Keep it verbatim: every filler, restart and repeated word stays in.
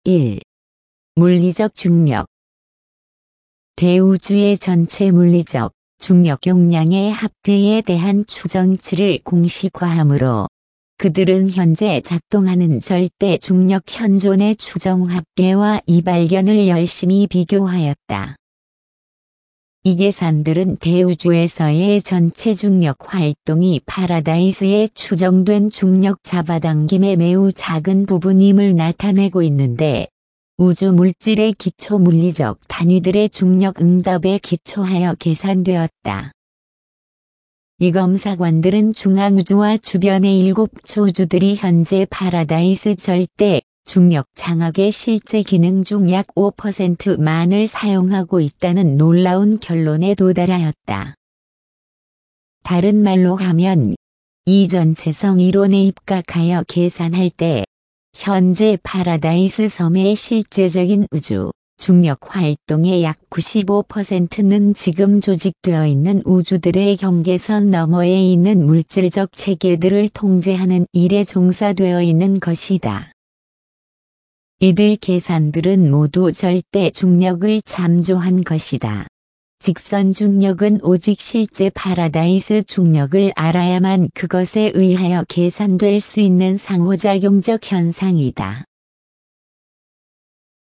일. 물리적 중력. 대우주의 전체 물리적, 중력 용량의 합계에 대한 추정치를 공식화하므로 그들은 현재 작동하는 절대 중력 현존의 추정 합계와 이 발견을 열심히 비교하였다. 이 계산들은 대우주에서의 전체 중력 활동이 파라다이스에 추정된 중력 잡아당김의 매우 작은 부분임을 나타내고 있는데, 우주 물질의 기초 물리적 단위들의 중력 응답에 기초하여 계산되었다. 이 검사관들은 중앙우주와 주변의 일곱 초우주들이 현재 파라다이스 절대 중력 장악의 실제 기능 중 약 오 퍼센트만을 사용하고 있다는 놀라운 결론에 도달하였다. 다른 말로 하면, 이 전체성 이론에 입각하여 계산할 때, 현재 파라다이스 섬의 실제적인 우주, 중력 활동의 약 구십오 퍼센트는 지금 조직되어 있는 우주들의 경계선 너머에 있는 물질적 체계들을 통제하는 일에 종사되어 있는 것이다. 이들 계산들은 모두 절대 중력을 참조한 것이다. 직선 중력은 오직 실제 파라다이스 중력을 알아야만 그것에 의하여 계산될 수 있는 상호작용적 현상이다.